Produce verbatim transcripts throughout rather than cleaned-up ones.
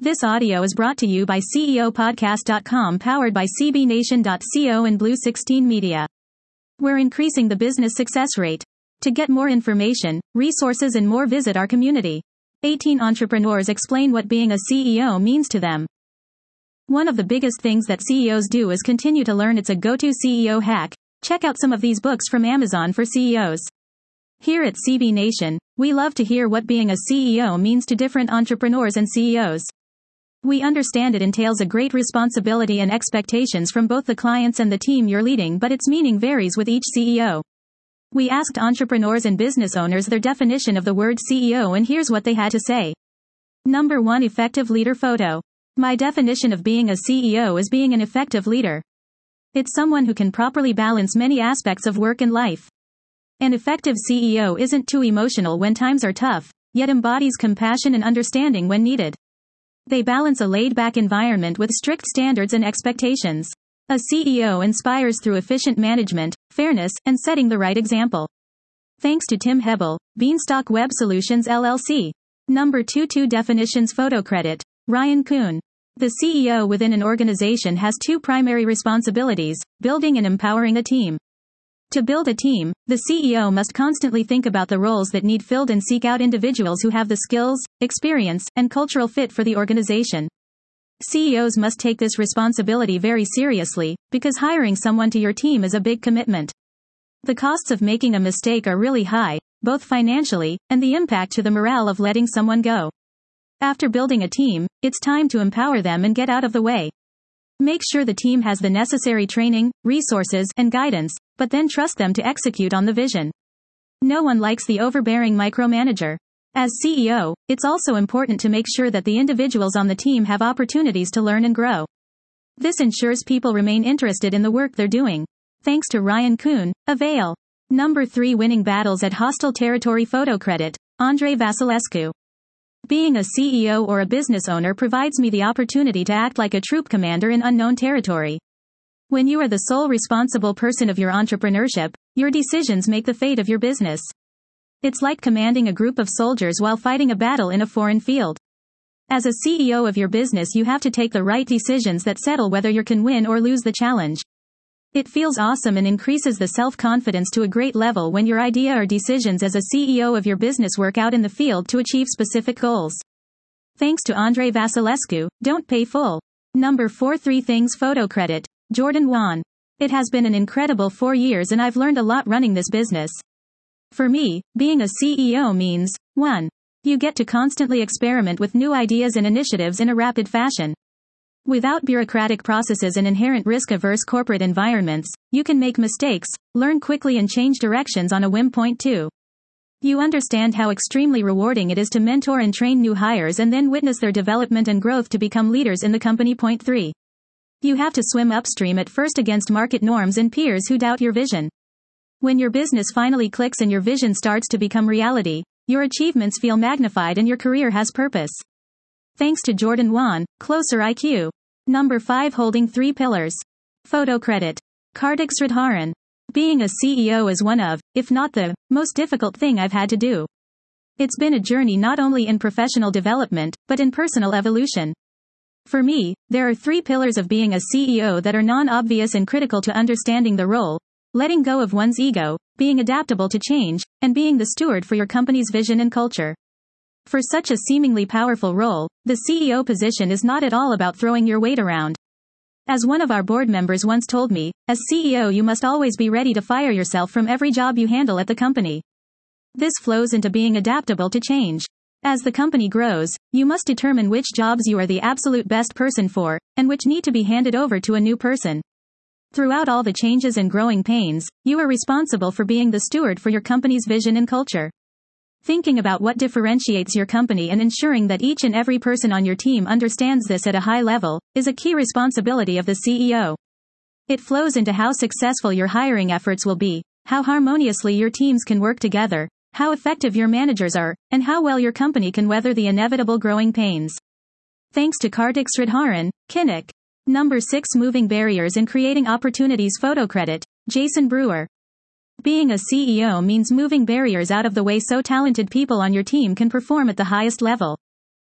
This audio is brought to you by C E O podcast dot com, powered by C B Nation dot co and Blue sixteen Media. We're increasing the business success rate. To get more information, resources and more, visit our community. eighteen entrepreneurs explain what being a C E O means to them. One of the biggest things that C E Os do is continue to learn. It's a go-to C E O hack. Check out some of these books from Amazon for C E Os. Here at C B Nation, we love to hear what being a C E O means to different entrepreneurs and C E Os. We understand it entails a great responsibility and expectations from both the clients and the team you're leading, but its meaning varies with each C E O. We asked entrepreneurs and business owners their definition of the word C E O, and here's what they had to say. Number one, effective leader. Photo. My definition of being a C E O is being an effective leader. It's someone who can properly balance many aspects of work and life. An effective C E O isn't too emotional when times are tough, yet embodies compassion and understanding when needed. They balance a laid-back environment with strict standards and expectations. A C E O inspires through efficient management, fairness, and setting the right example. Thanks to Tim Hebel, Beanstalk Web Solutions L L C. Number two, two definitions. Photo credit. Ryan Kuhn. The C E O within an organization has two primary responsibilities: building and empowering a team. To build a team, the C E O must constantly think about the roles that need filled and seek out individuals who have the skills, experience, and cultural fit for the organization. C E Os must take this responsibility very seriously, because hiring someone to your team is a big commitment. The costs of making a mistake are really high, both financially, and the impact to the morale of letting someone go. After building a team, it's time to empower them and get out of the way. Make sure the team has the necessary training, resources, and guidance, but then trust them to execute on the vision. No one likes the overbearing micromanager. As C E O, it's also important to make sure that the individuals on the team have opportunities to learn and grow. This ensures people remain interested in the work they're doing. Thanks to Ryan Kuhn, Avail. Number three, winning battles at hostile territory. Photo credit. Andrei Vasilescu. Being a C E O or a business owner provides me the opportunity to act like a troop commander in unknown territory. When you are the sole responsible person of your entrepreneurship, your decisions make the fate of your business. It's like commanding a group of soldiers while fighting a battle in a foreign field. As a C E O of your business, you have to take the right decisions that settle whether you can win or lose the challenge. It feels awesome and increases the self-confidence to a great level when your idea or decisions as a C E O of your business work out in the field to achieve specific goals. Thanks to Andrei Vasilescu, don't pay full. Number four, three things. Photo credit. Jordan Wan. It has been an incredible four years and I've learned a lot running this business. For me, being a C E O means, one. You get to constantly experiment with new ideas and initiatives in a rapid fashion. Without bureaucratic processes and inherent risk-averse corporate environments, you can make mistakes, learn quickly and change directions on a whim. Point two. You understand how extremely rewarding it is to mentor and train new hires and then witness their development and growth to become leaders in the company. Point three. You have to swim upstream at first against market norms and peers who doubt your vision. When your business finally clicks and your vision starts to become reality, your achievements feel magnified and your career has purpose. Thanks to Jordan Wan, Closer I Q. Number five, holding three pillars. Photo credit. Kartik Sridharan. Being a C E O is one of, if not the, most difficult thing I've had to do. It's been a journey not only in professional development, but in personal evolution. For me, there are three pillars of being a C E O that are non-obvious and critical to understanding the role: letting go of one's ego, being adaptable to change, and being the steward for your company's vision and culture. For such a seemingly powerful role, the C E O position is not at all about throwing your weight around. As one of our board members once told me, as C E O you must always be ready to fire yourself from every job you handle at the company. This flows into being adaptable to change. As the company grows, you must determine which jobs you are the absolute best person for, and which need to be handed over to a new person. Throughout all the changes and growing pains, you are responsible for being the steward for your company's vision and culture. Thinking about what differentiates your company and ensuring that each and every person on your team understands this at a high level, is a key responsibility of the C E O. It flows into how successful your hiring efforts will be, how harmoniously your teams can work together, how effective your managers are, and how well your company can weather the inevitable growing pains. Thanks to Kartik Sridharan, Kinnick. Number six, moving barriers and creating opportunities. Photo credit. Jason Brewer. Being a C E O means moving barriers out of the way so talented people on your team can perform at the highest level.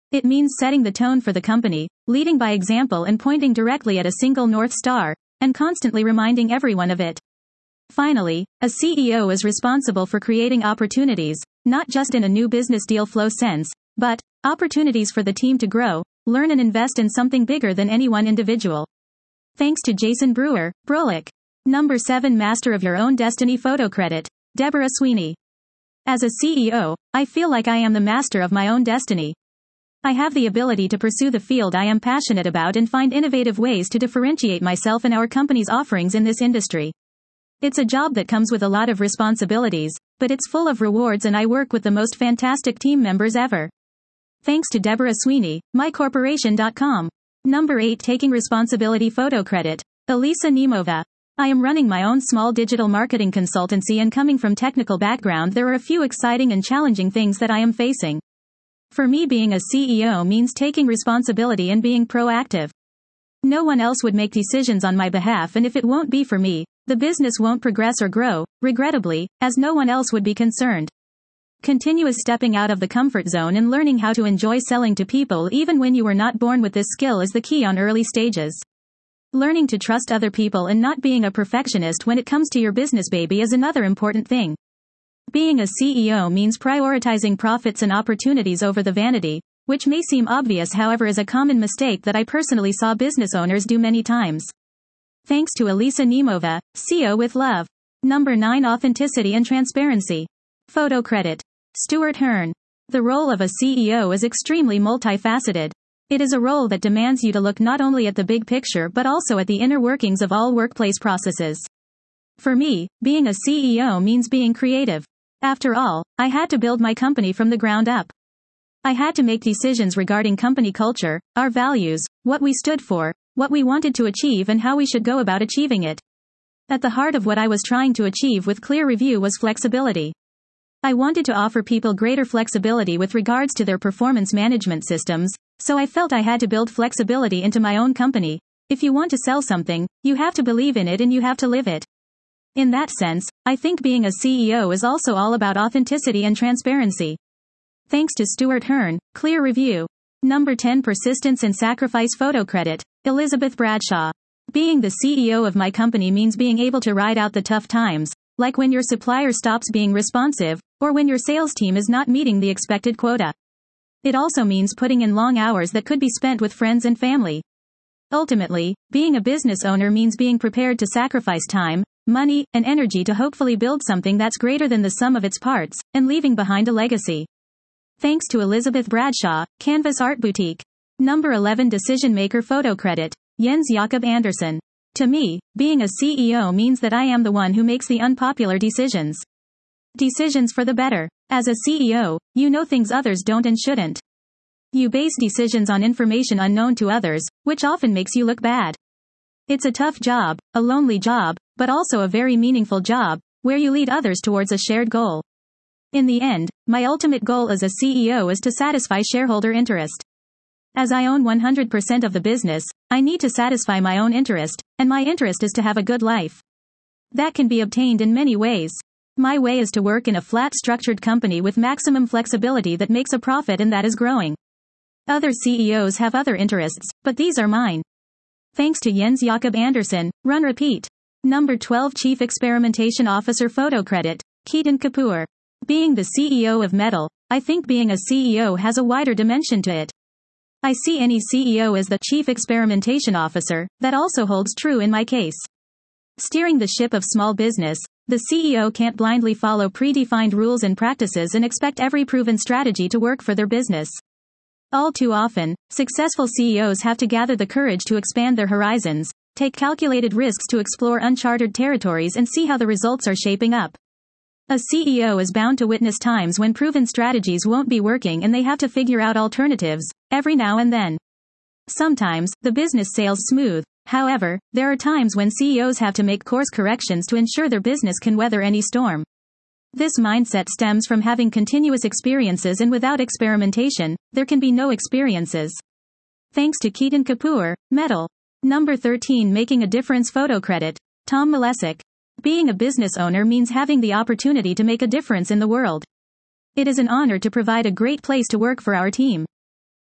It means setting the tone for the company, leading by example and pointing directly at a single North Star, and constantly reminding everyone of it. Finally, a C E O is responsible for creating opportunities, not just in a new business deal flow sense, but opportunities for the team to grow, learn and invest in something bigger than any one individual. Thanks to Jason Brewer, Brolic. Number seven Master of Your Own Destiny Photo Credit, Deborah Sweeney. As a C E O, I feel like I am the master of my own destiny. I have the ability to pursue the field I am passionate about and find innovative ways to differentiate myself and our company's offerings in this industry. It's a job that comes with a lot of responsibilities, but it's full of rewards and I work with the most fantastic team members ever. Thanks to Deborah Sweeney, my corporation dot com. Number eight Taking Responsibility Photo Credit, Elisa Nemova. I am running my own small digital marketing consultancy and coming from technical background there are a few exciting and challenging things that I am facing. For me being a C E O means taking responsibility and being proactive. No one else would make decisions on my behalf and if it won't be for me, the business won't progress or grow, regrettably, as no one else would be concerned. Continuous stepping out of the comfort zone and learning how to enjoy selling to people even when you were not born with this skill is the key on early stages. Learning to trust other people and not being a perfectionist when it comes to your business baby is another important thing. Being a C E O means prioritizing profits and opportunities over the vanity, which may seem obvious however is a common mistake that I personally saw business owners do many times. Thanks to Elisa Nemova, C E O with Love. Number nine Authenticity and Transparency. Photo Credit, Stuart Hearn. The role of a C E O is extremely multifaceted. It is a role that demands you to look not only at the big picture but also at the inner workings of all workplace processes. For me, being a C E O means being creative. After all, I had to build my company from the ground up. I had to make decisions regarding company culture, our values, what we stood for, what we wanted to achieve and how we should go about achieving it. At the heart of what I was trying to achieve with Clear Review was flexibility. I wanted to offer people greater flexibility with regards to their performance management systems, so I felt I had to build flexibility into my own company. If you want to sell something, you have to believe in it and you have to live it. In that sense, I think being a C E O is also all about authenticity and transparency. Thanks to Stuart Hearn, Clear Review. Number ten Persistence and Sacrifice Photo Credit, Elizabeth Bradshaw. Being the C E O of my company means being able to ride out the tough times, like when your supplier stops being responsive, or when your sales team is not meeting the expected quota. It also means putting in long hours that could be spent with friends and family. Ultimately, being a business owner means being prepared to sacrifice time, money, and energy to hopefully build something that's greater than the sum of its parts, and leaving behind a legacy. Thanks to Elizabeth Bradshaw, Canvas Art Boutique. Number eleven Decision Maker Photo Credit, Jens Jakob Andersen. To me, being a C E O means that I am the one who makes the unpopular decisions. Decisions for the better. As a C E O, you know things others don't and shouldn't. You base decisions on information unknown to others, which often makes you look bad. It's a tough job, a lonely job, but also a very meaningful job, where you lead others towards a shared goal. In the end, my ultimate goal as a C E O is to satisfy shareholder interest. As I own one hundred percent of the business, I need to satisfy my own interest, and my interest is to have a good life. That can be obtained in many ways. My way is to work in a flat structured company with maximum flexibility that makes a profit and that is growing. Other C E Os have other interests, but these are mine. Thanks to Jens Jakob Andersen, Run Repeat. Number twelve Chief Experimentation Officer Photo Credit, Ketan Kapoor. Being the C E O of Metal, I think being a C E O has a wider dimension to it. I see any C E O as the Chief Experimentation Officer, that also holds true in my case. Steering the ship of small business, the C E O can't blindly follow predefined rules and practices and expect every proven strategy to work for their business. All too often, successful C E Os have to gather the courage to expand their horizons, take calculated risks to explore uncharted territories and see how the results are shaping up. A C E O is bound to witness times when proven strategies won't be working and they have to figure out alternatives, every now and then. Sometimes, the business sails smooth. However, there are times when C E Os have to make course corrections to ensure their business can weather any storm. This mindset stems from having continuous experiences, and without experimentation, there can be no experiences. Thanks to Ketan Kapoor, Metal. Number thirteen Making a Difference Photo Credit, Tom Malesic. Being a business owner means having the opportunity to make a difference in the world. It is an honor to provide a great place to work for our team.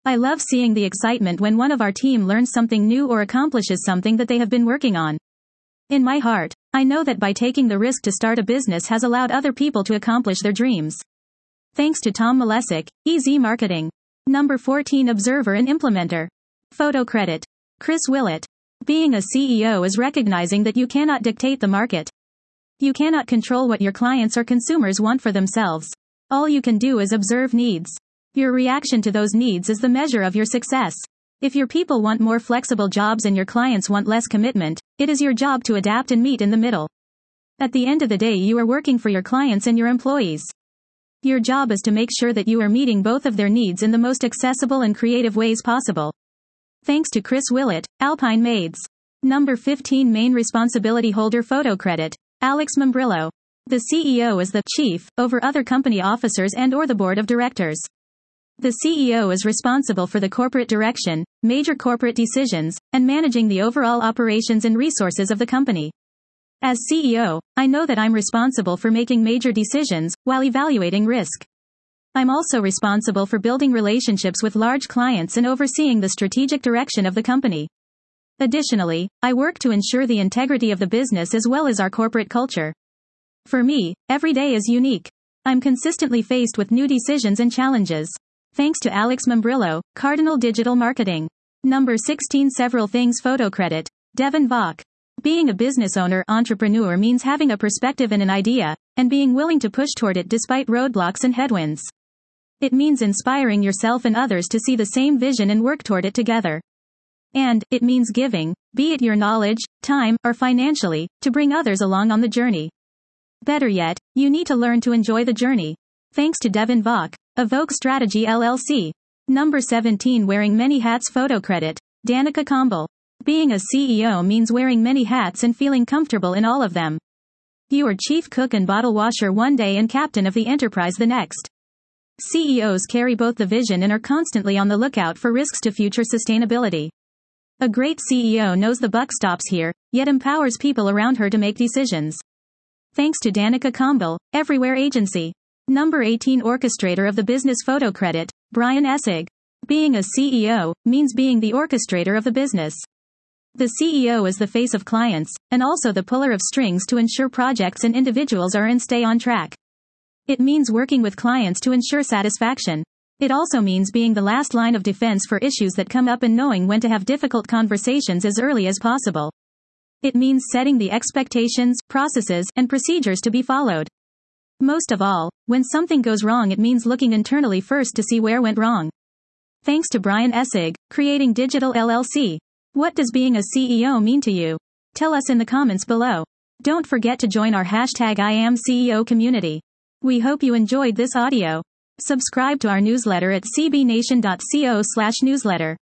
I love seeing the excitement when one of our team learns something new or accomplishes something that they have been working on. In my heart, I know that by taking the risk to start a business has allowed other people to accomplish their dreams. Thanks to Tom Malesic, E Z Marketing. Number fourteen Observer and Implementer. Photo credit. Chris Willett. Being a C E O is recognizing that you cannot dictate the market. You cannot control what your clients or consumers want for themselves. All you can do is observe needs. Your reaction to those needs is the measure of your success. If your people want more flexible jobs and your clients want less commitment, it is your job to adapt and meet in the middle. At the end of the day, you are working for your clients and your employees. Your job is to make sure that you are meeting both of their needs in the most accessible and creative ways possible. Thanks to Chris Willett, Alpine Maids. Number fifteen Main Responsibility Holder Photo Credit. Alex Membrillo. The C E O is the chief over other company officers and or the board of directors. The C E O is responsible for the corporate direction, major corporate decisions, and managing the overall operations and resources of the company. As C E O, I know that I'm responsible for making major decisions while evaluating risk. I'm also responsible for building relationships with large clients and overseeing the strategic direction of the company. Additionally, I work to ensure the integrity of the business as well as our corporate culture. For me, every day is unique. I'm consistently faced with new decisions and challenges. Thanks to Alex Membrillo, Cardinal Digital Marketing. Number sixteen Several Things Photo Credit. Devin Vaughn. Being a business owner, entrepreneur means having a perspective and an idea, and being willing to push toward it despite roadblocks and headwinds. It means inspiring yourself and others to see the same vision and work toward it together. And, it means giving, be it your knowledge, time, or financially, to bring others along on the journey. Better yet, you need to learn to enjoy the journey. Thanks to Devin Vaughn, Evoke Strategy L L C. Number seventeen Wearing Many Hats Photo Credit. Danica Campbell. Being a C E O means wearing many hats and feeling comfortable in all of them. You are chief cook and bottle washer one day and captain of the enterprise the next. C E Os carry both the vision and are constantly on the lookout for risks to future sustainability. A great C E O knows the buck stops here, yet empowers people around her to make decisions. Thanks to Danica Campbell, Everywhere Agency. Number eighteen Orchestrator of the Business Photo Credit. Brian Essig. Being a C E O means being the orchestrator of the business. The C E O is the face of clients, and also the puller of strings to ensure projects and individuals are and stay on track. It means working with clients to ensure satisfaction. It also means being the last line of defense for issues that come up and knowing when to have difficult conversations as early as possible. It means setting the expectations, processes, and procedures to be followed. Most of all, when something goes wrong, it means looking internally first to see where went wrong. Thanks to Brian Essig, Creating Digital L L C. What does being a C E O mean to you? Tell us in the comments below. Don't forget to join our hashtag I am C E O community. We hope you enjoyed this audio. Subscribe to our newsletter at c b nation dot co slash newsletter.